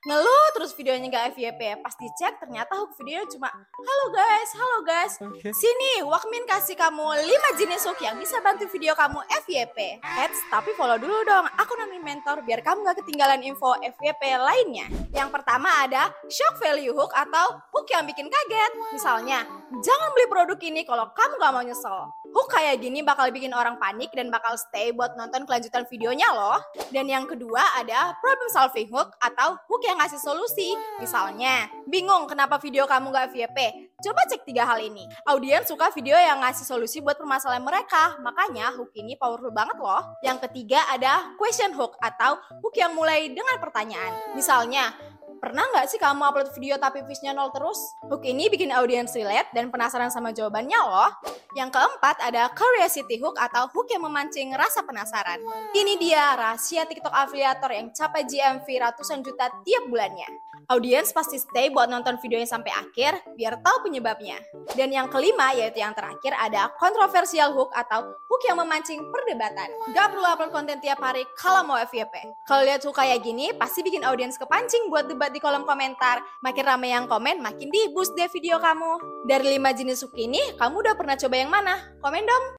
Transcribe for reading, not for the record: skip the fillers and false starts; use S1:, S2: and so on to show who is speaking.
S1: Ngeluh terus videonya nggak FYP, pas dicek ternyata hook videonya cuma halo guys,
S2: Oke.
S1: sini Wakmin kasih kamu 5 jenis hook yang bisa bantu video kamu FYP. Eits, tapi follow dulu dong akun admin mentor biar kamu gak ketinggalan info FYP lainnya. Yang pertama ada shock value hook atau hook yang bikin kaget. Misalnya, jangan beli produk ini kalau kamu gak mau nyesel. Hook kayak gini bakal bikin orang panik dan bakal stay buat nonton kelanjutan videonya loh. Dan yang kedua ada problem solving hook atau hook yang ngasih solusi. Misalnya, bingung kenapa video kamu gak FYP? Coba cek 3 hal ini. Audiens suka video yang ngasih solusi buat permasalahan mereka, makanya hook ini powerful banget loh. Yang ketiga ada question hook atau hook yang mulai dengan pertanyaan. Misalnya, pernah nggak sih kamu upload video tapi views-nya nol terus? Hook ini bikin audiens relate dan penasaran sama jawabannya loh. Yang keempat ada curiosity hook atau hook yang memancing rasa penasaran. Ini dia rahasia TikTok afiliator yang capai GMV ratusan juta tiap bulannya. Audiens pasti stay buat nonton videonya sampai akhir biar tahu penyebabnya. Dan yang kelima yaitu yang terakhir ada controversial hook atau hook yang memancing perdebatan. Gak perlu upload konten tiap hari kalau mau FYP. Kalau lihat hook kayak gini pasti bikin audiens kepancing buat debat di kolom komentar. Makin ramai yang komen makin di boost deh video kamu. Dari 5 jenis hook ini kamu udah pernah coba yang mana? Komen dong!